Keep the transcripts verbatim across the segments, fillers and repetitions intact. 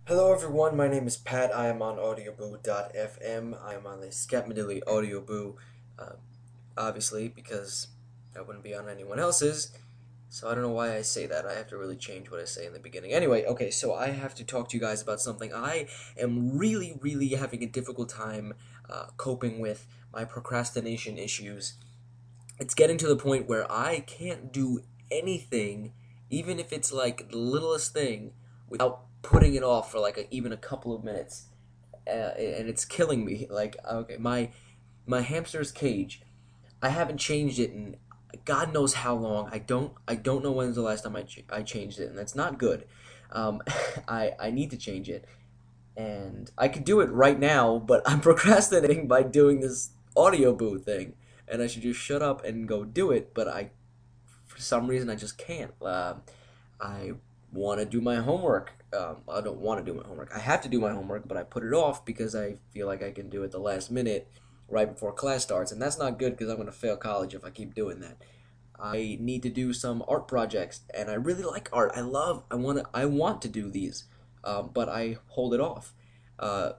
Hello everyone, my name is Pat. I am on audioboo dot f m. I am on the Scatmadilly Audioboo, uh, obviously, because I wouldn't be on anyone else's, so I don't know why I say that. I have to really change what I say in the beginning. Anyway, okay, so I have to talk to you guys about something I am really, really having a difficult time uh, coping with my procrastination issues. It's getting to the point where I can't do anything, even if it's like the littlest thing, without putting it off for like a, even a couple of minutes, uh, and it's killing me. Like, okay, my my hamster's cage, I haven't changed it in God knows how long. I don't I don't know when's the last time I ch- I changed it, and that's not good. Um, I I need to change it, and I could do it right now, but I'm procrastinating by doing this audio boo thing, and I should just shut up and go do it, but I, for some reason, I just can't. Uh, I want to do my homework. Um, I don't want to do my homework. I have to do my homework, but I put it off because I feel like I can do it the last minute, right before class starts, and that's not good because I'm going to fail college if I keep doing that. I need to do some art projects, and I really like art. I love. I want to. I want to do these, um, but I hold it off. Uh,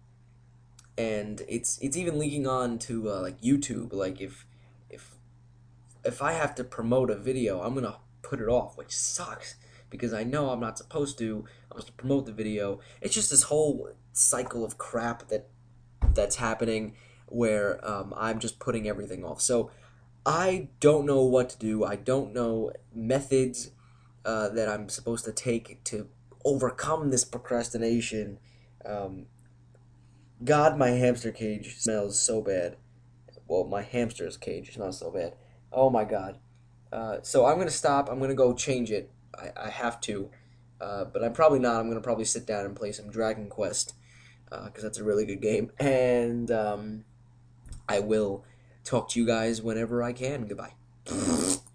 and it's it's even leaking on to uh, like YouTube. Like if if if I have to promote a video, I'm gonna put it off, which sucks because I know I'm not supposed to. I'm supposed to promote the video. It's just this whole cycle of crap that that's happening where um, I'm just putting everything off. So I don't know what to do. I don't know methods uh, that I'm supposed to take to overcome this procrastination. Um, God, my hamster cage smells so bad. Well, my hamster's cage smells so bad. Oh my God. Uh, so I'm gonna stop. I'm gonna go change it. I, I have to, uh, but I'm probably not. I'm gonna probably sit down and play some Dragon Quest because uh, that's a really good game. And um, I will talk to you guys whenever I can. Goodbye.